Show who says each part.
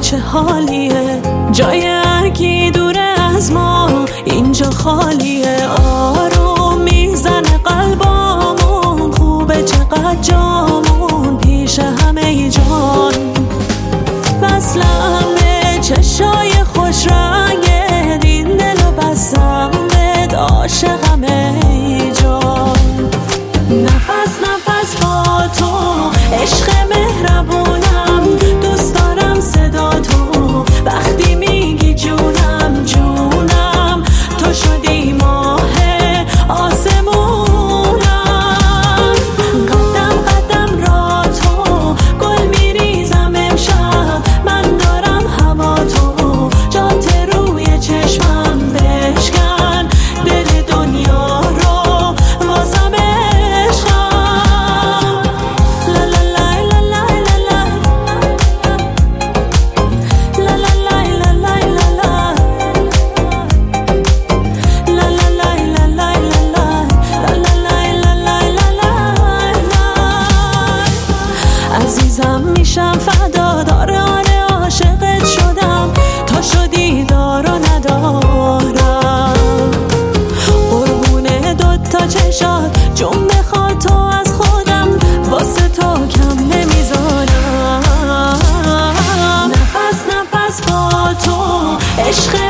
Speaker 1: چه حالیه، جای هرکی دوره از ما اینجا خالیه. آروم میزنه قلبامون، خوبه چقدر جامون پیش همه جان. وصلم به چشای خوش رنگت، این دلو بستم به عاشقم ای جان. نفس نفس با تو عشق مهربونم، دوست دارم صدا تو وقتی میگی جونم جونم. تو شدی ماه آسمونم، قدم قدم را تو گل میریزم امشب. من دارم هوا تو جات روی چشمم، بشکن دل دنیا رو واسم عشقم. لا لا لا لا لا لا لا لا لا لا عزیزم میشم فدا، داره عاشقت شدم، تو شدی دار و ندارم. قربونه دوتا چشات جون بخواد تو از خودم، واسه تو کم نمیذارم. نفس نفس با تو عشق